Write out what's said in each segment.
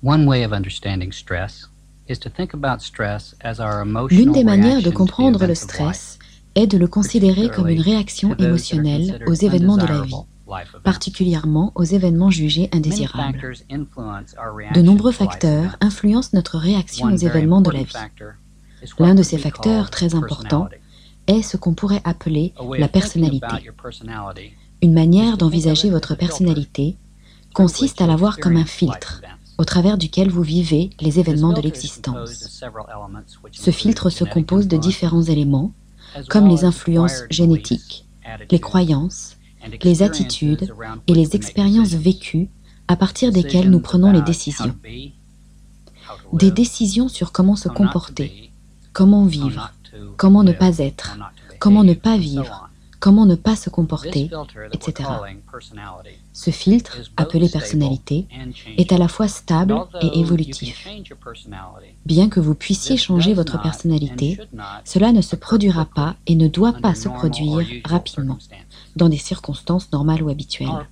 L'une des manières de comprendre le stress est de le considérer comme une réaction émotionnelle aux événements de la vie, particulièrement aux événements jugés indésirables. De nombreux facteurs influencent notre réaction aux événements de la vie. L'un de ces facteurs très importants est ce qu'on pourrait appeler la personnalité. Une manière d'envisager votre personnalité consiste à la voir comme un filtre, au travers duquel vous vivez les événements de l'existence. Ce filtre se compose de différents éléments, comme les influences génétiques, les croyances, les attitudes et les expériences vécues à partir desquelles nous prenons les décisions. Des décisions sur comment se comporter, comment vivre, comment ne pas être, comment ne pas vivre, comment ne pas se comporter, etc. Ce filtre, appelé personnalité, est à la fois stable et évolutif. Bien que vous puissiez changer votre personnalité, cela ne se produira pas et ne doit pas se produire rapidement, dans des circonstances normales ou habituelles.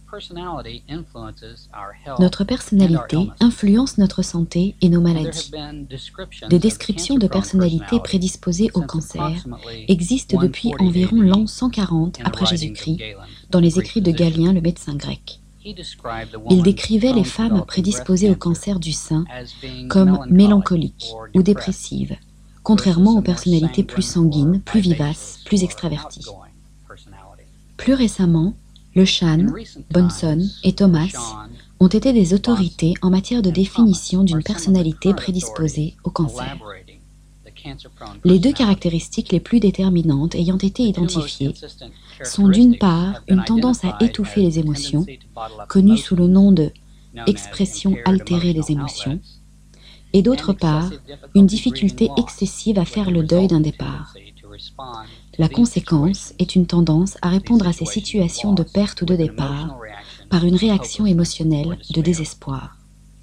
Notre personnalité influence notre santé et nos maladies. Des descriptions de personnalités prédisposées au cancer existent depuis environ l'an 140 après Jésus-Christ, dans les écrits de Galien, le médecin grec. Il décrivait les femmes prédisposées au cancer du sein comme mélancoliques ou dépressives, contrairement aux personnalités plus sanguines, plus vivaces, plus extraverties. Plus récemment, Le Chan, Bonson et Thomas ont été des autorités en matière de définition d'une personnalité prédisposée au cancer. Les deux caractéristiques les plus déterminantes ayant été identifiées sont d'une part une tendance à étouffer les émotions, connue sous le nom de « expression altérée des émotions », et d'autre part une difficulté excessive à faire le deuil d'un départ. La conséquence est une tendance à répondre à ces situations de perte ou de départ par une réaction émotionnelle de désespoir.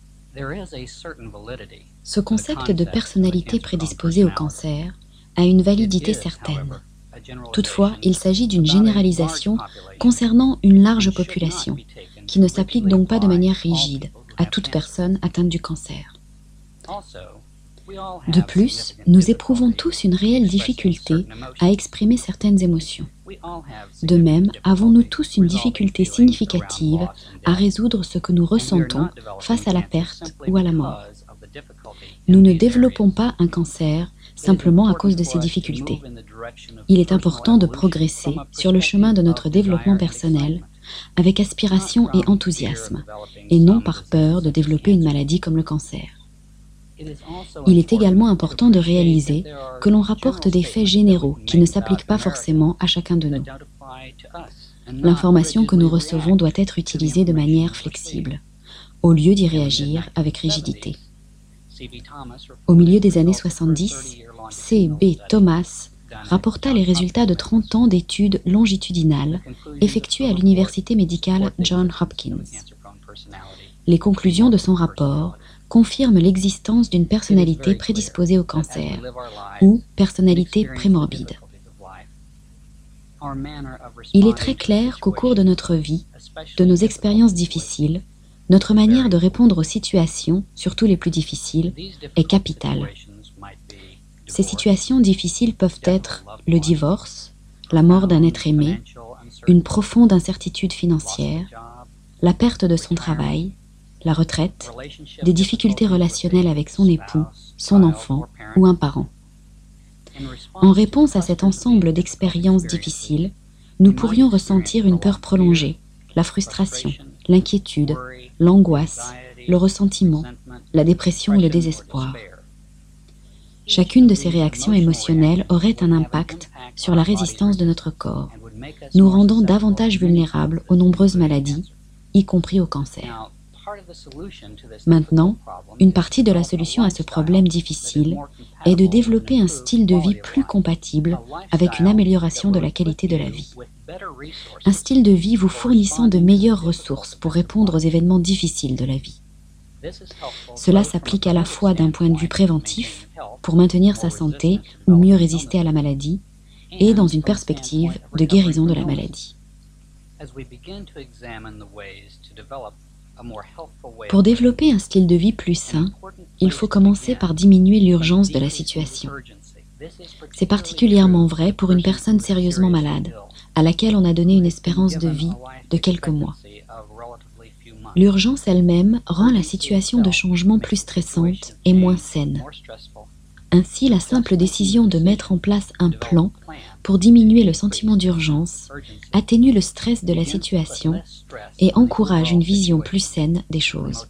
Ce concept de personnalité prédisposée au cancer a une validité certaine. Toutefois, il s'agit d'une généralisation concernant une large population, qui ne s'applique donc pas de manière rigide à toute personne atteinte du cancer. De plus, nous éprouvons tous une réelle difficulté à exprimer certaines émotions. De même, avons-nous tous une difficulté significative à résoudre ce que nous ressentons face à la perte ou à la mort. Nous ne développons pas un cancer simplement à cause de ces difficultés. Il est important de progresser sur le chemin de notre développement personnel avec aspiration et enthousiasme, et non par peur de développer une maladie comme le cancer. Il est également important de réaliser que l'on rapporte des faits généraux qui ne s'appliquent pas forcément à chacun de nous. L'information que nous recevons doit être utilisée de manière flexible, au lieu d'y réagir avec rigidité. Au milieu des années 70, C.B. Thomas rapporta les résultats de 30 ans d'études longitudinales effectuées à l'université médicale Johns Hopkins. Les conclusions de son rapport confirment l'existence d'une personnalité prédisposée au cancer ou personnalité prémorbide. Il est très clair qu'au cours de notre vie, de nos expériences difficiles, notre manière de répondre aux situations, surtout les plus difficiles, est capitale. Ces situations difficiles peuvent être le divorce, la mort d'un être aimé, une profonde incertitude financière, la perte de son travail, la retraite, des difficultés relationnelles avec son époux, son enfant ou un parent. En réponse à cet ensemble d'expériences difficiles, nous pourrions ressentir une peur prolongée, la frustration, l'inquiétude, l'angoisse, le ressentiment, la dépression ou le désespoir. Chacune de ces réactions émotionnelles aurait un impact sur la résistance de notre corps, nous rendant davantage vulnérables aux nombreuses maladies, y compris au cancer. Maintenant, une partie de la solution à ce problème difficile est de développer un style de vie plus compatible avec une amélioration de la qualité de la vie. Un style de vie vous fournissant de meilleures ressources pour répondre aux événements difficiles de la vie. Cela s'applique à la fois d'un point de vue préventif, pour maintenir sa santé ou mieux résister à la maladie, et dans une perspective de guérison de la maladie. Pour développer un style de vie plus sain, il faut commencer par diminuer l'urgence de la situation. C'est particulièrement vrai pour une personne sérieusement malade, à laquelle on a donné une espérance de vie de quelques mois. L'urgence elle-même rend la situation de changement plus stressante et moins saine. Ainsi, la simple décision de mettre en place un plan pour diminuer le sentiment d'urgence atténue le stress de la situation et encourage une vision plus saine des choses.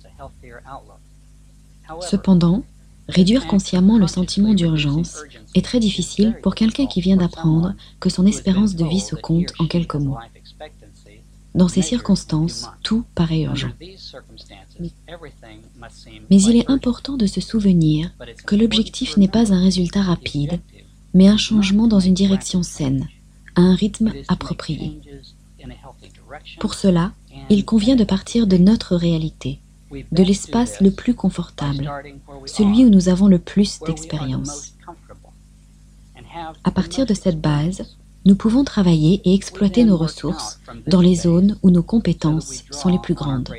Cependant, réduire consciemment le sentiment d'urgence est très difficile pour quelqu'un qui vient d'apprendre que son espérance de vie se compte en quelques mois. Dans ces circonstances, tout paraît urgent. Mais il est important de se souvenir que l'objectif n'est pas un résultat rapide, mais un changement dans une direction saine, à un rythme approprié. Pour cela, il convient de partir de notre réalité, de l'espace le plus confortable, celui où nous avons le plus d'expérience. À partir de cette base, nous pouvons travailler et exploiter nos ressources dans les zones où nos compétences sont les plus grandes.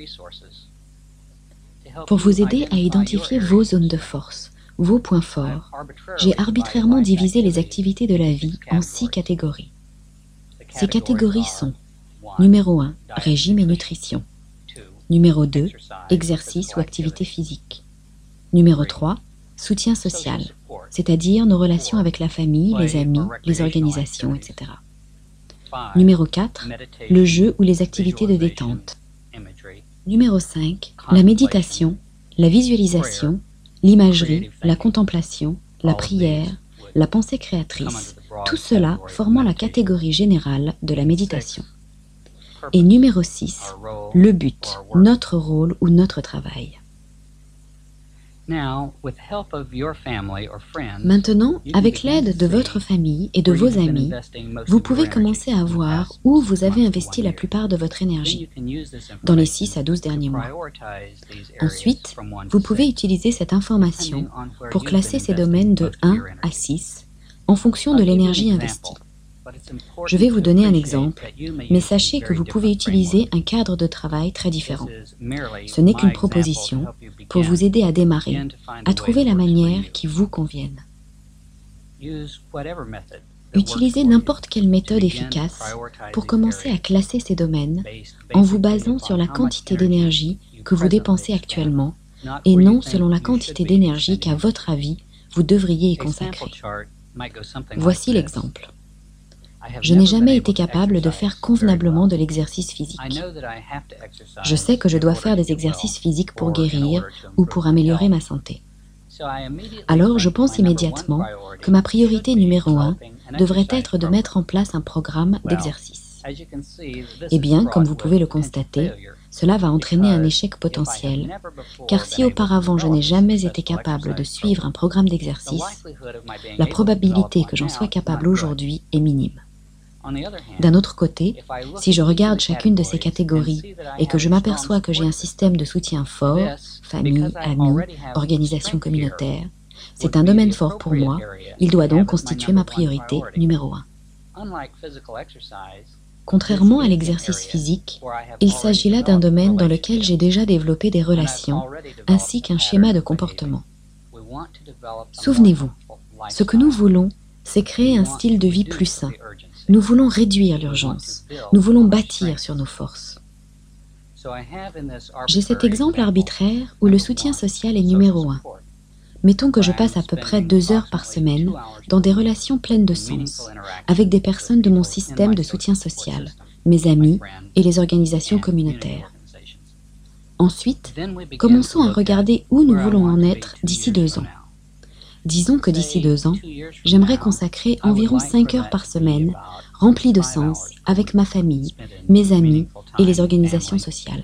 Pour vous aider à identifier vos zones de force, vos points forts, j'ai arbitrairement divisé les activités de la vie en 6 catégories. Ces catégories sont numéro 1, régime et nutrition. Numéro 2, exercice ou activité physique. Numéro 3, soutien social, c'est-à-dire nos relations avec la famille, les amis, les organisations, etc. Numéro 4, le jeu ou les activités de détente. Numéro 5, la méditation, la visualisation, l'imagerie, la contemplation, la prière, la pensée créatrice, tout cela formant la catégorie générale de la méditation. Et numéro 6, le but, notre rôle ou notre travail. Maintenant, avec l'aide de votre famille et de vos amis, vous pouvez commencer à voir où vous avez investi la plupart de votre énergie, dans les 6 à 12 derniers mois. Ensuite, vous pouvez utiliser cette information pour classer ces domaines de 1 à 6 en fonction de l'énergie investie. Je vais vous donner un exemple, mais sachez que vous pouvez utiliser un cadre de travail très différent. Ce n'est qu'une proposition pour vous aider à démarrer, à trouver la manière qui vous convienne. Utilisez n'importe quelle méthode efficace pour commencer à classer ces domaines en vous basant sur la quantité d'énergie que vous dépensez actuellement et non selon la quantité d'énergie qu'à votre avis vous devriez y consacrer. Voici l'exemple. Je n'ai jamais été capable de faire convenablement de l'exercice physique. Je sais que je dois faire des exercices physiques pour guérir ou pour améliorer ma santé. Alors je pense immédiatement que ma priorité numéro 1 devrait être de mettre en place un programme d'exercice. Eh bien, comme vous pouvez le constater, cela va entraîner un échec potentiel, car si auparavant je n'ai jamais été capable de suivre un programme d'exercice, la probabilité que j'en sois capable aujourd'hui est minime. D'un autre côté, si je regarde chacune de ces catégories et que je m'aperçois que j'ai un système de soutien fort, famille, amis, organisation communautaire, c'est un domaine fort pour moi, il doit donc constituer ma priorité numéro 1. Contrairement à l'exercice physique, il s'agit là d'un domaine dans lequel j'ai déjà développé des relations ainsi qu'un schéma de comportement. Souvenez-vous, ce que nous voulons, c'est créer un style de vie plus sain. Nous voulons réduire l'urgence. Nous voulons bâtir sur nos forces. J'ai cet exemple arbitraire où le soutien social est numéro 1. Mettons que je passe à peu près 2 heures par semaine dans des relations pleines de sens, avec des personnes de mon système de soutien social, mes amis et les organisations communautaires. Ensuite, commençons à regarder où nous voulons en être d'ici 2 ans. Disons que d'ici 2 ans, j'aimerais consacrer environ 5 heures par semaine, remplies de sens, avec ma famille, mes amis et les organisations sociales.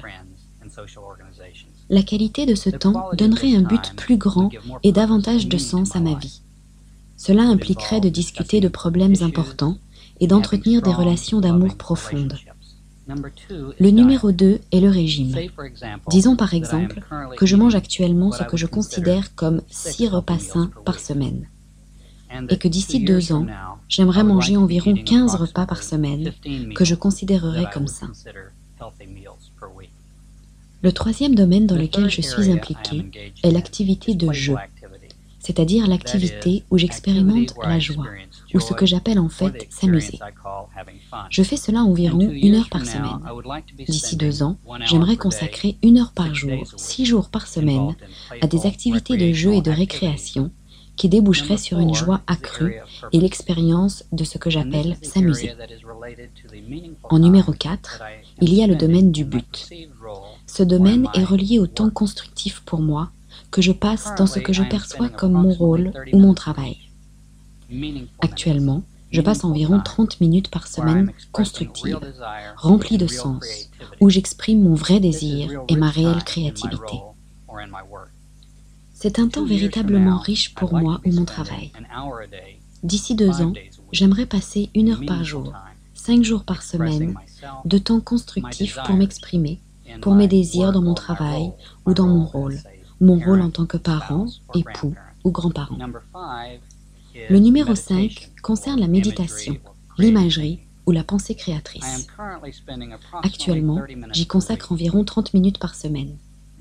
La qualité de ce temps donnerait un but plus grand et davantage de sens à ma vie. Cela impliquerait de discuter de problèmes importants et d'entretenir des relations d'amour profondes. Le numéro 2 est le régime. Disons par exemple que je mange actuellement ce que je considère comme 6 repas sains par semaine et que d'ici 2 ans, j'aimerais manger environ 15 repas par semaine que je considérerais comme sains. Le troisième domaine dans lequel je suis impliqué est l'activité de jeu, c'est-à-dire l'activité où j'expérimente la joie, ou ce que j'appelle en fait s'amuser. Je fais cela environ 1 heure par semaine. D'ici 2 ans, j'aimerais consacrer 1 heure par jour, 6 jours par semaine, à des activités de jeu et de récréation qui déboucheraient sur une joie accrue et l'expérience de ce que j'appelle s'amuser. En numéro 4, il y a le domaine du but. Ce domaine est relié au temps constructif pour moi que je passe dans ce que je perçois comme mon rôle ou mon travail. Actuellement, je passe environ 30 minutes par semaine constructive, remplie de sens, où j'exprime mon vrai désir et ma réelle créativité. C'est un temps véritablement riche pour moi ou mon travail. D'ici 2 ans, j'aimerais passer 1 heure par jour, 5 jours par semaine, de temps constructif pour m'exprimer, pour mes désirs dans mon travail ou dans mon rôle en tant que parent, époux ou grand-parent. Le numéro 5 concerne la méditation, l'imagerie ou la pensée créatrice. Actuellement, j'y consacre environ 30 minutes par semaine.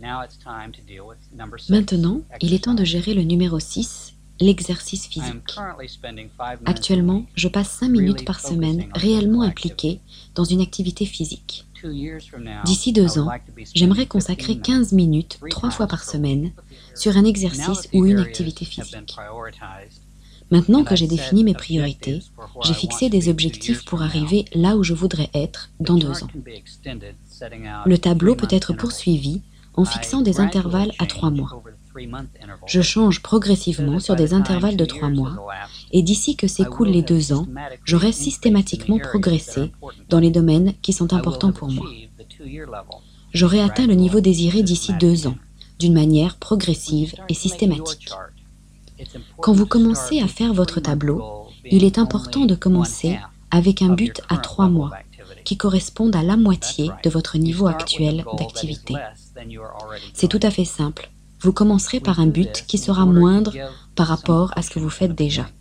Maintenant, il est temps de gérer le numéro 6, l'exercice physique. Actuellement, je passe 5 minutes par semaine réellement impliquée dans une activité physique. D'ici 2 ans, j'aimerais consacrer 15 minutes 3 fois par semaine sur un exercice ou une activité physique. Maintenant que j'ai défini mes priorités, j'ai fixé des objectifs pour arriver là où je voudrais être dans 2 ans. Le tableau peut être poursuivi en fixant des intervalles à 3 mois. Je change progressivement sur des intervalles de 3 mois et d'ici que s'écoulent les 2 ans, j'aurai systématiquement progressé dans les domaines qui sont importants pour moi. J'aurai atteint le niveau désiré d'ici 2 ans, d'une manière progressive et systématique. Quand vous commencez à faire votre tableau, il est important de commencer avec un but à 3 mois, qui correspondent à la moitié de votre niveau actuel d'activité. C'est tout à fait simple. Vous commencerez par un but qui sera moindre par rapport à ce que vous faites déjà.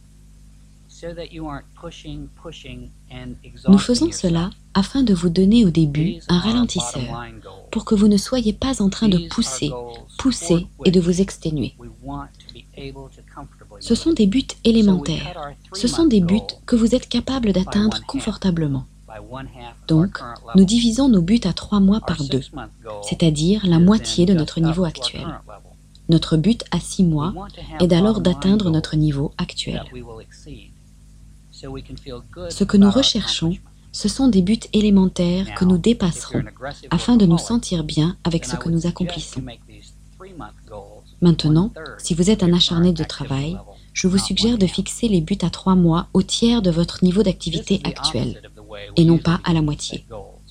Nous faisons cela afin de vous donner au début un ralentisseur, pour que vous ne soyez pas en train de pousser et de vous exténuer. Ce sont des buts élémentaires. Ce sont des buts que vous êtes capable d'atteindre confortablement. Donc, nous divisons nos buts à 3 mois par 2, c'est-à-dire la moitié de notre niveau actuel. Notre but à 6 mois est alors d'atteindre notre niveau actuel. Ce que nous recherchons, ce sont des buts élémentaires que nous dépasserons afin de nous sentir bien avec ce que nous accomplissons. Maintenant, si vous êtes un acharné de travail, je vous suggère de fixer les buts à 3 mois au tiers de votre niveau d'activité actuel, et non pas à la moitié.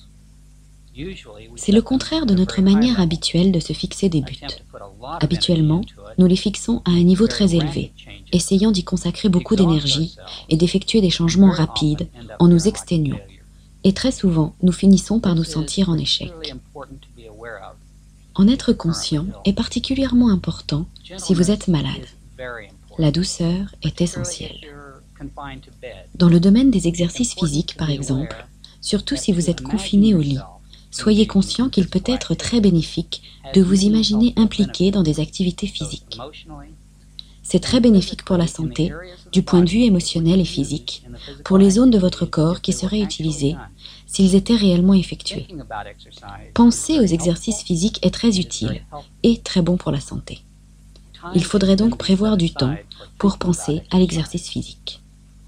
C'est le contraire de notre manière habituelle de se fixer des buts. Habituellement, nous les fixons à un niveau très élevé, essayant d'y consacrer beaucoup d'énergie et d'effectuer des changements rapides en nous exténuant. Et très souvent, nous finissons par nous sentir en échec. En être conscient est particulièrement important si vous êtes malade. La douceur est essentielle. Dans le domaine des exercices physiques, par exemple, surtout si vous êtes confiné au lit, soyez conscient qu'il peut être très bénéfique de vous imaginer impliqué dans des activités physiques. C'est très bénéfique pour la santé, du point de vue émotionnel et physique, pour les zones de votre corps qui seraient utilisées s'ils étaient réellement effectués. Penser aux exercices physiques est très utile et très bon pour la santé. Il faudrait donc prévoir du temps pour penser à l'exercice physique.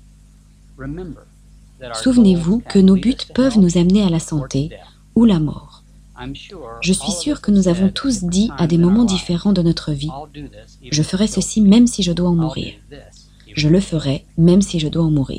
Souvenez-vous que nos buts peuvent nous amener à la santé ou la mort. Je suis sûr que nous avons tous dit à des moments différents de notre vie « Je ferai ceci même si je dois en mourir. Je le ferai même si je dois en mourir. »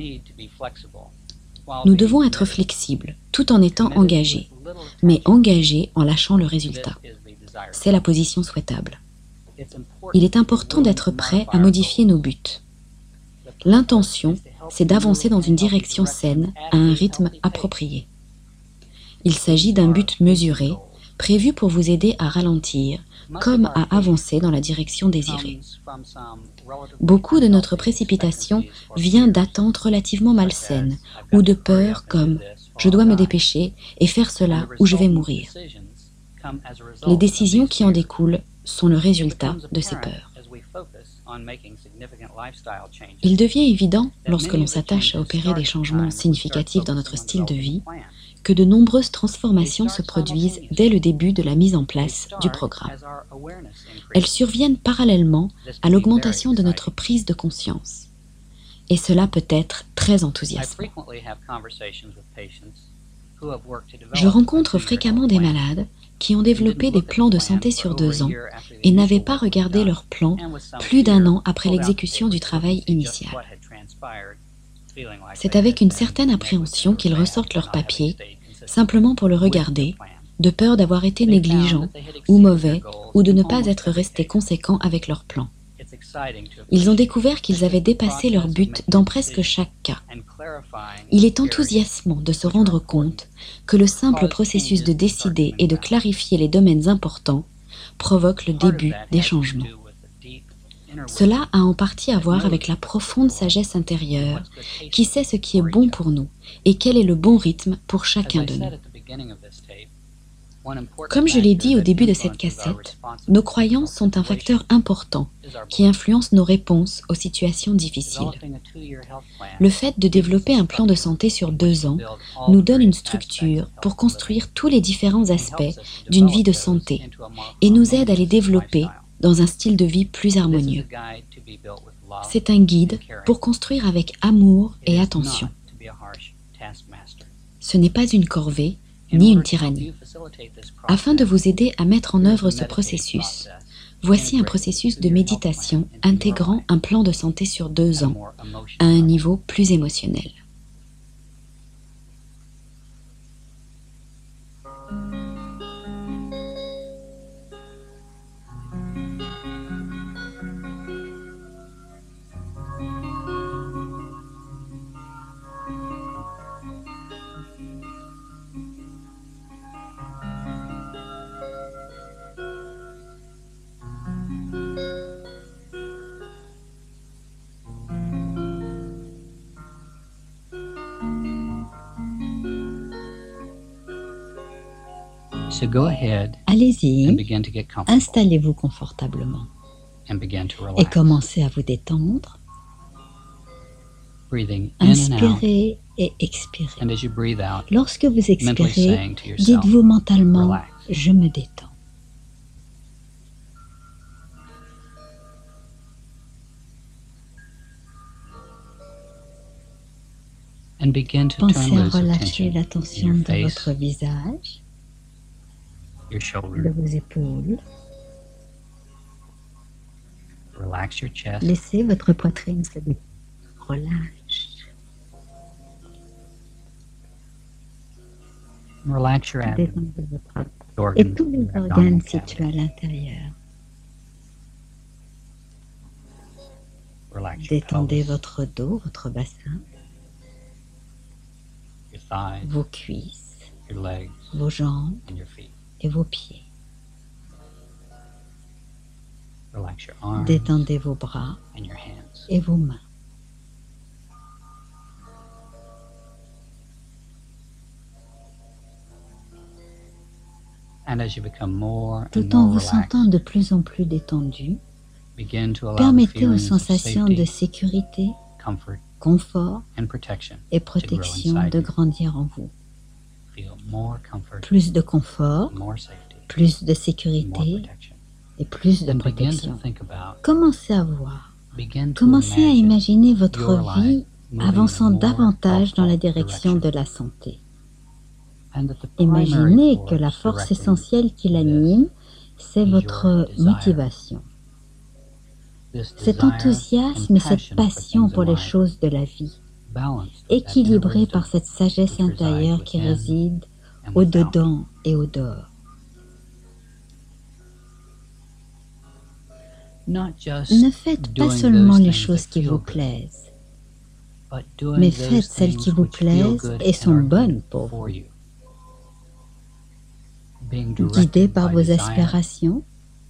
Nous devons être flexibles tout en étant engagés, mais engagés en lâchant le résultat. C'est la position souhaitable. Il est important d'être prêt à modifier nos buts. L'intention, c'est d'avancer dans une direction saine, à un rythme approprié. Il s'agit d'un but mesuré, prévu pour vous aider à ralentir, comme à avancer dans la direction désirée. Beaucoup de notre précipitation vient d'attentes relativement malsaines, ou de peurs comme « je dois me dépêcher et faire cela ou je vais mourir ». Les décisions qui en découlent sont le résultat de ces peurs. Il devient évident, lorsque l'on s'attache à opérer des changements significatifs dans notre style de vie, que de nombreuses transformations se produisent dès le début de la mise en place du programme. Elles surviennent parallèlement à l'augmentation de notre prise de conscience. Et cela peut être très enthousiasmant. Je rencontre fréquemment des malades qui ont développé des plans de santé sur 2 ans et n'avaient pas regardé leur plan plus d'1 an après l'exécution du travail initial. C'est avec une certaine appréhension qu'ils ressortent leur papier, simplement pour le regarder, de peur d'avoir été négligents ou mauvais ou de ne pas être restés conséquents avec leur plan. Ils ont découvert qu'ils avaient dépassé leur but dans presque chaque cas. Il est enthousiasmant de se rendre compte que le simple processus de décider et de clarifier les domaines importants provoque le début des changements. Cela a en partie à voir avec la profonde sagesse intérieure qui sait ce qui est bon pour nous et quel est le bon rythme pour chacun de nous. Comme je l'ai dit au début de cette cassette, nos croyances sont un facteur important qui influence nos réponses aux situations difficiles. Le fait de développer un plan de santé sur 2 ans nous donne une structure pour construire tous les différents aspects d'une vie de santé et nous aide à les développer dans un style de vie plus harmonieux. C'est un guide pour construire avec amour et attention. Ce n'est pas une corvée ni une tyrannie. Afin de vous aider à mettre en œuvre ce processus, voici un processus de méditation intégrant un plan de santé sur 2 ans à un niveau plus émotionnel. Allez-y, installez-vous confortablement et commencez à vous détendre. Inspirez et expirez. Lorsque vous expirez, dites-vous mentalement « je me détends ». Pensez à relâcher la tension de votre visage, de vos épaules. Laissez votre poitrine se détendre. Relâche. Détendez votre corps et tous les organes situés à l'intérieur. Détendez votre dos, votre bassin, vos cuisses, vos jambes et vos pieds. Détendez vos bras et vos mains. Tout en vous sentant de plus en plus détendu, permettez aux sensations de sécurité, confort et protection de grandir en vous. Plus de confort, plus de sécurité et plus de protection. Commencez à voir, commencez à imaginer votre vie avançant davantage dans la direction de la santé. Imaginez que la force essentielle qui l'anime, c'est votre motivation. Cet enthousiasme et cette passion pour les choses de la vie, équilibrée par cette sagesse intérieure qui réside au-dedans et au-dehors. Ne faites pas seulement les choses qui vous plaisent, mais faites celles qui vous plaisent et sont bonnes pour vous. Guidé par vos aspirations,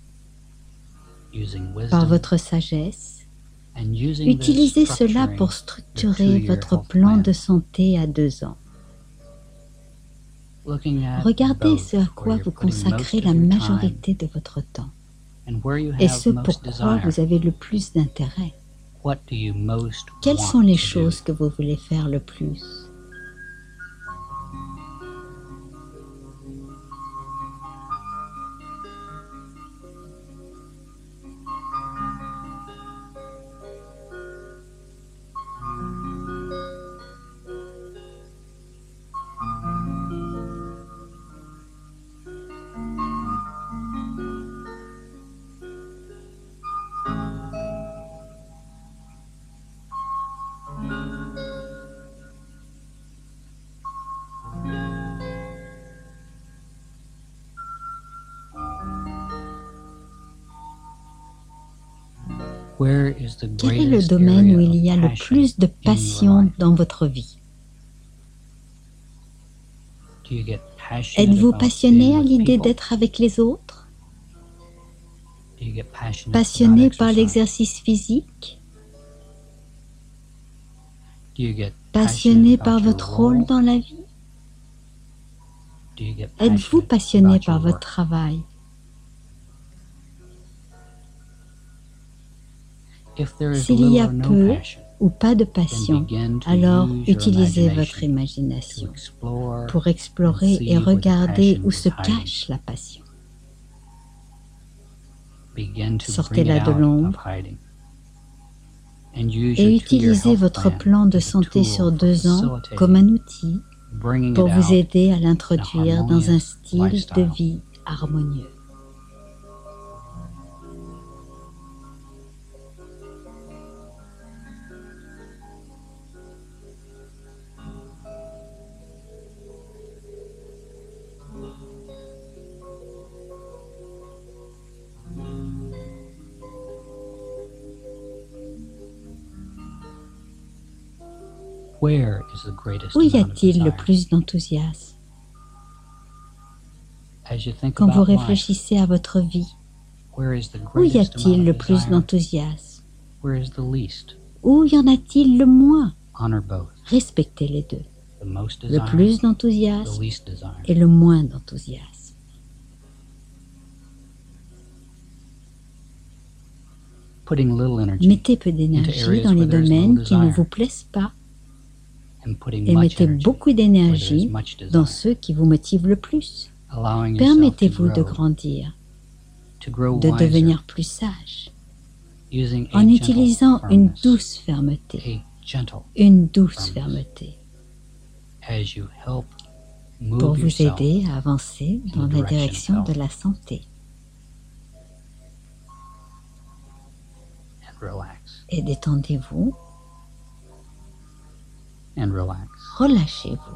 par votre sagesse, utilisez cela pour structurer votre plan de santé à 2 ans. Regardez ce à quoi vous consacrez la majorité de votre temps et ce pourquoi vous avez le plus d'intérêt. Quelles sont les choses que vous voulez faire le plus? Quel est le domaine où il y a le plus de passion dans votre vie? Êtes-vous passionné à l'idée d'être avec les autres? Passionné par l'exercice physique? Passionné par votre rôle dans la vie? Êtes-vous passionné par votre travail? S'il y a peu ou pas de passion, alors utilisez votre imagination pour explorer et regarder où se cache la passion. Sortez-la de l'ombre et utilisez votre plan de santé sur 2 ans comme un outil pour vous aider à l'introduire dans un style de vie harmonieux. Où y a-t-il le plus d'enthousiasme? Quand vous réfléchissez à votre vie, où y a-t-il le plus d'enthousiasme? Où y en a-t-il le moins? Respectez les deux, le plus d'enthousiasme et le moins d'enthousiasme. Mettez peu d'énergie dans les domaines qui ne vous plaisent pas et mettez beaucoup d'énergie dans ceux qui vous motivent le plus. Permettez-vous de grandir, de devenir plus sage, en utilisant une douce fermeté, pour vous aider à avancer dans la direction de la santé. Et détendez-vous. Relâchez-vous.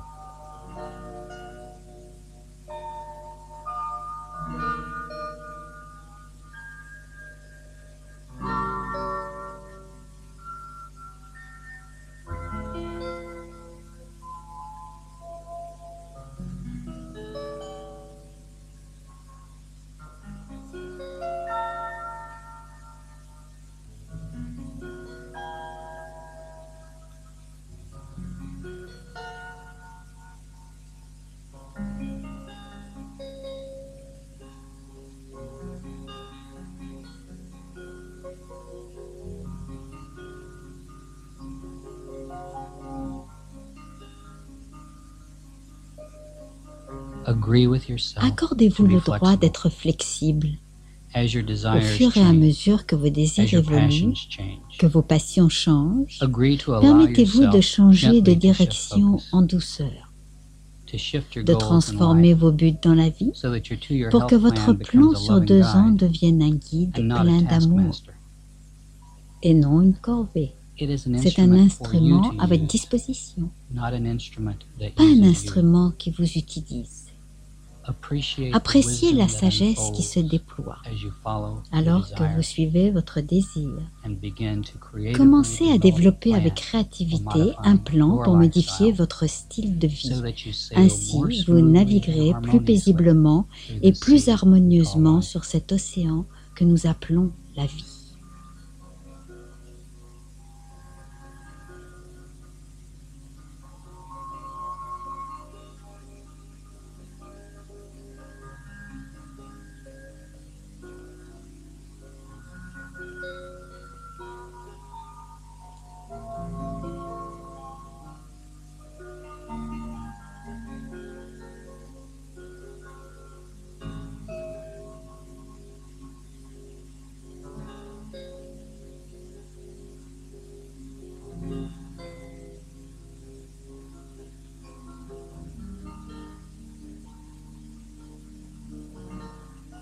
Accordez-vous le droit d'être flexible. Au fur et à mesure que vos désirs évoluent, que vos passions changent, permettez-vous de changer de direction en douceur, de transformer vos buts dans la vie pour que votre plan sur 2 ans devienne un guide plein d'amour et non une corvée. C'est un instrument à votre disposition, pas un instrument qui vous utilise. Appréciez la sagesse qui se déploie alors que vous suivez votre désir. Commencez à développer avec créativité un plan pour modifier votre style de vie. Ainsi, vous naviguerez plus paisiblement et plus harmonieusement sur cet océan que nous appelons la vie.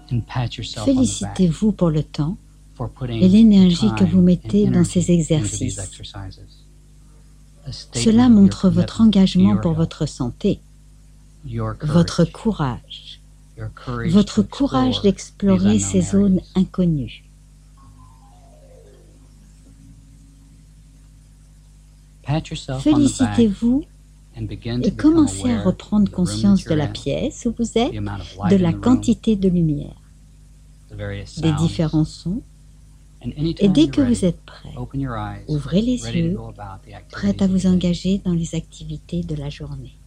Félicitez-vous pour le temps et l'énergie que vous mettez dans ces exercices. Cela montre votre engagement pour votre santé, votre courage d'explorer ces zones inconnues. Félicitez-vous et commencez à reprendre conscience de la pièce où vous êtes, de la quantité de lumière, des différents sons, et dès que vous êtes prêt, ouvrez les yeux, prêt à vous engager dans les activités de la journée.